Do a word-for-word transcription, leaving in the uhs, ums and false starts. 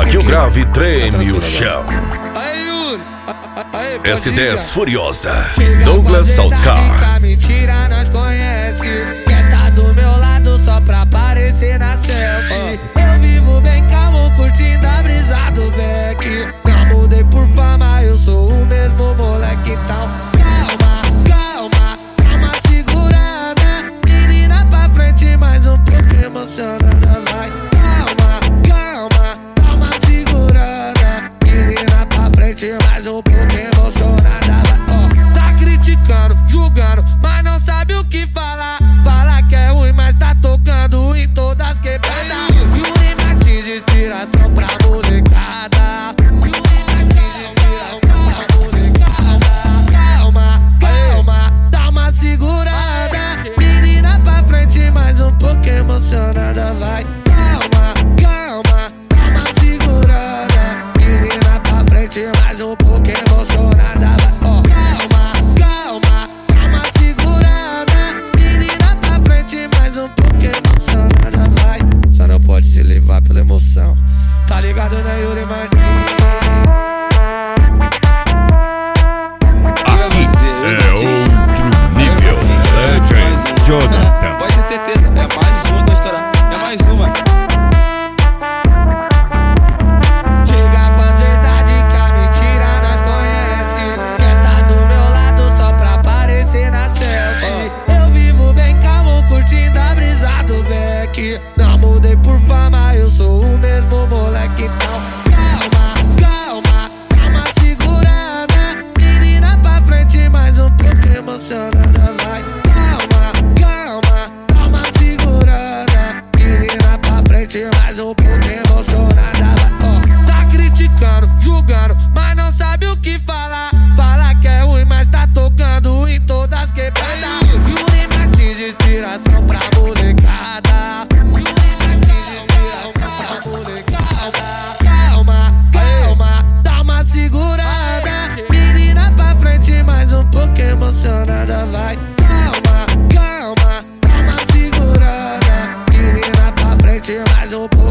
que o grave treme o chão. S dez Furiosa, Douglas Saltcar. Mentira nós conhece, quer tá do meu lado só pra aparecer na selfie. Eu vivo bem calmo, curtindo a brisa do Beck. Não mudei por fama, eu sou o mesmo moleque tal. Calma, calma, calma, segurada. Menina pra frente, mais um pouco emocionada, vai. Calma, calma, calma, segurada. Menina pra frente, mais um pouco emocionada, vai. Ó, tá criticando, julgando, mas não sabe o que falar. Fala que é ruim, mas tá tocando em todas quebradas. Yuri Martins, inspiração pra molecada. Yuri Martins, inspiração pra molecada. Calma, calma, dá uma segurada. Menina pra frente, mais um pouco emocionada, vai. Calma, calma, dá uma segurada. Menina pra frente, mais um pouco emocionada, vai. Ó, calma, calma, dá uma segurada. Menina pra frente, mais um pouco emocionada, vai. Só não pode se levar pela emoção. Tá ligado, né, Yuri Martins? É outro nível. Legend Jonathan. Pode ter certeza, é mais uma que vai estourar. É mais uma. Chega com a verdade que a mentira nós conhece. Quer tá do meu lado só pra aparecer na selfie. Eu vivo bem calmo, curtindo a brisa do Beck. Não mudei por fama, eu sou o mesmo moleque tal. Calma, calma, calma, segurada. Menina pra frente, mais um pouco emocionada, vai. Calma, calma, calma, segurada. Menina pra frente, mais um pouco emocionada, vai. Ó, tá criticando, julgando, mas não sabe o que falar. Fala que é ruim, mas tá tocando em todas quebradas. Yuri Martins, inspiração pra molecada. Yuri Martins, inspiração pra molecada. Calma, calma, dá uma segurada. Menina pra frente, mais um pouco emocionada, vai. Calma, calma, dá uma segurada. Menina pra frente, mais um pouco